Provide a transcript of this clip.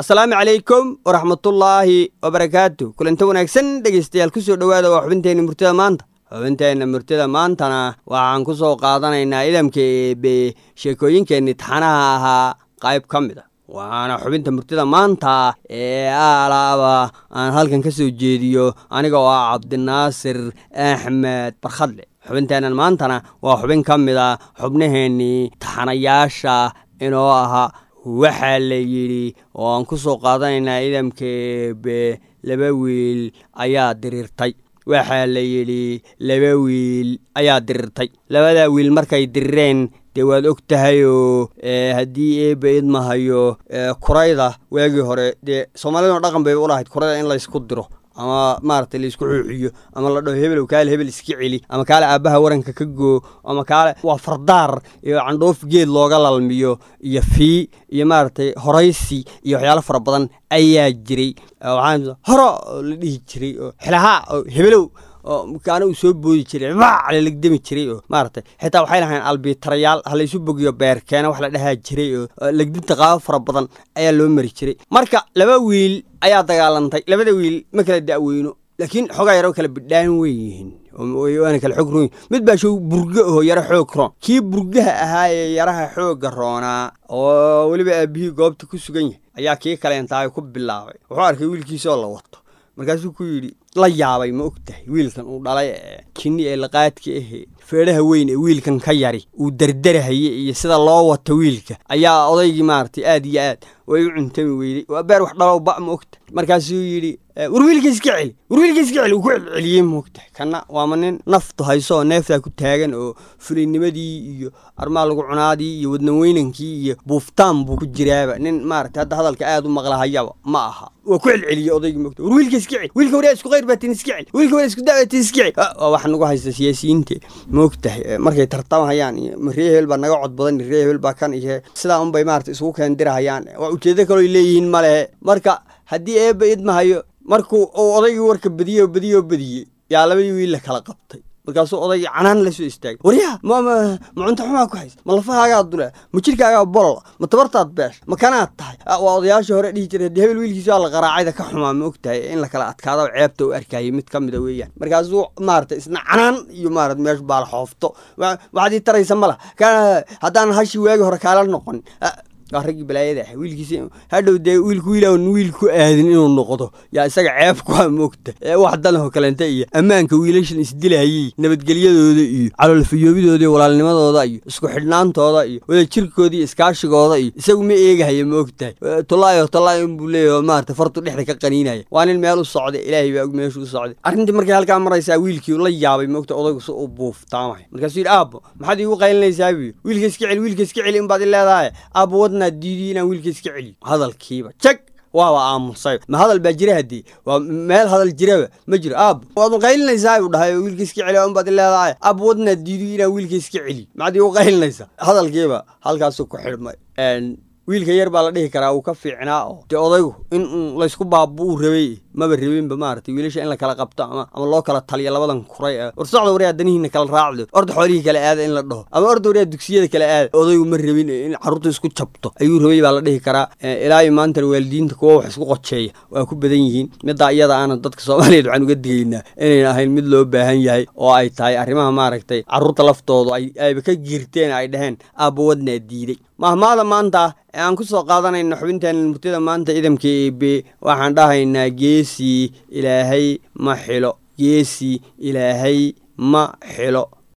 السلام عليكم ورحمة الله وبركاته كلنتو wanaagsan dhageystayaal ku soo dhawaada waa xubinteena murtida maanta xubinteena murtida maantana waxaan ku soo qaadanaynaa idamkee sheekooyinkeena taxanaha ahaa qayb kamid ah waana xubinta murtida maanta ee alaaba aan halkan ka soo jeediyo aniga oo Cabdinaasir Axmed Barkhadle xubinteena maantana waa xubin kamid ah xubnaheeni taxanayaasha inoo aha waxa la yiri oo aan ku soo qaadanaynaa idamkee laba wiil ayaa dirirtay waxa la yiri laba wiil ayaa dirirtay labada wiil markay dirireen de waad ogtahay oo hadii beed ma hayo kurayda waagi hore de Soomaalidu dhaqan bay u lahayd kurayda in la isku diro ama maartay la isku xuuxiyo ama la dhaho hebel iska cili ama kala aabaha waranka ka goo ama kala waa fardaar iyo candoof geed looga lalmiyo iyo fii iyo maartay horaysi iyo waxyaalo fara badan ayaa jiray waxaan horo la dhihi jiray oo xilaha hebelow kaana uu soo boodi jiray baa la legdami jiray oo maartay xitaa waxay lahayn albiitarayaal hal isu bogiyo beerkeena wax la dhahaa jiray oo legdinta qaab fara badan ayaa loo mari jiray marka laba wiil ayaa dagaalantay labada wiil ma kala daaweyno laakiin xogaa yar oo kala bidhaan weeyeen oo aan kala xog roon mid baa soo burgo oo yara xoog roon kii burgaha ahaa ee yaraha xoog roona oo waliba aabihii goobta ku sugan yahay ayaa kii kale intaa ku bilaabay wuxuu arkay wiilkiisa oo la wato markaasuu ku yiri la yaabay ma ogtahay wiilkan uu dhalay kinni ee laqaadka feeraha weyn ee wiilkan ka yari uu dardarahay iyo sida loo wato wiilka ayaa odaygii maartay aad iyo aad way u cuntami weeyday waa beer wax dhalo ba ma ogtahay markaasuu yiri war wiilkiis ka celi uu ku celiyay ma ogtahay kana waa manin naftu hayso neefta ku taagan oo fulinimadii iyo armaal lagu cunaadii iyo wadna weynankii iyo buuftaan buu ku jiraaba nin maartay hadda hadalka aad u maqlahayaba ma aha waa ku celiyay odaygii ma ogtahay war wiilkiis ka celi wiilka wariya isku qayr baatin iska celi wiilka wariya isku daawatin iska celi wax nagu haysta siyaasiyiinta ma ogtahay markay tartamayaan Reehel baa naga cod badan Reehel baa kan iyo sida un bay maartay isugu keen dirahayaan waa ujeedo kale leeyihiin male marka hadii eebayd ma hayo markuu odaygii warka badiyo yaa labadii wiil la kala qabtay markaasuu odaygii canaan la soo istaagay wariya ma cunta xumaa ku haysta ma lafahaaga dula ma jirkaaga bol ma tabartaad beesh ma kanaad tahay waa odayaasha hore dhihi jiray hebel wiilkiisa la qaraacayda ka xumaa ma ogtahay in la kala adkaado ceebta u arkay mid kamid ah weeyaan markaasuu maartay isna canaan iyo maartay meesh baal xoofto waxaad taraysa mala ka hadaan hashi waagi hore kala noqon ragii balaayada wiilkiisa hadhow de wiilku aadin inuu noqdo yaa isaga ceeb ku moogta wax dan oo kaleenta iyo amaanka wiilashan isdilaayay nabadgelyadooda iyo caloolfiyoobidooda walaalnimadooda iyo isku xidhnaantooda iyo wada jirkooda iyo iskaashigooda iyo isagu ma eegahayo moogtahay tolaayo buu leeyahay maartay fartu dhexda ka qaniinaya waa nin meel u socday ilaahay baa meesha u socday arrintii markay halka maraysaa wiilkii la yaabay moogta odaygu soo buuftaamay markaasuu yiri aabo maxaad igu qaylinaysaa wiilkiis ka celi in baad leedahay aabo diidina wiilkiis ka celi hadalkiiba jag waa aamusay ma hadal baa jira hadii waa meel hadal jiraba ma jiro waad qaylinaysaa uu dhahay wiilkiis ka celi oo baad leedahay wadna diidina wiilkiis ka celi maad uu qaylinaysaa hadalkiiba halkaas ku xirmay wiilka yar baa la dhihi karaa uu ka fiicnaa oo de odaygu in la isku baabuu rabay maba rabinba maartay wiilasha in la kala qabto ama loo kala taliyo labadan kuray warsocda wariya danihiina kala raacdo orda xoolihi kala aad in la dhaho ama orda wariya dugsiyada kala aad odaygu ma rabin in carruurtu isku jabto ayuu rabay baa la dhihi karaa ilaa maanta waalidiinta kuwa wax isku qoceeya waa ku badan yihiin midda iyada aan dadka Soomaaliyeed waxaan uga digaynaa inay ahayn mid loo baahan yahay oo ay tahay arrimaha maaragtay carruurta laftoodu ay ka giirteen ay dhaheen aabo wadna diiday mahmaada maanta aan ku soo qaadanayna xubintan murtida maanta idamkee waxaan dhahaynaa geesi ilaahay ma xilo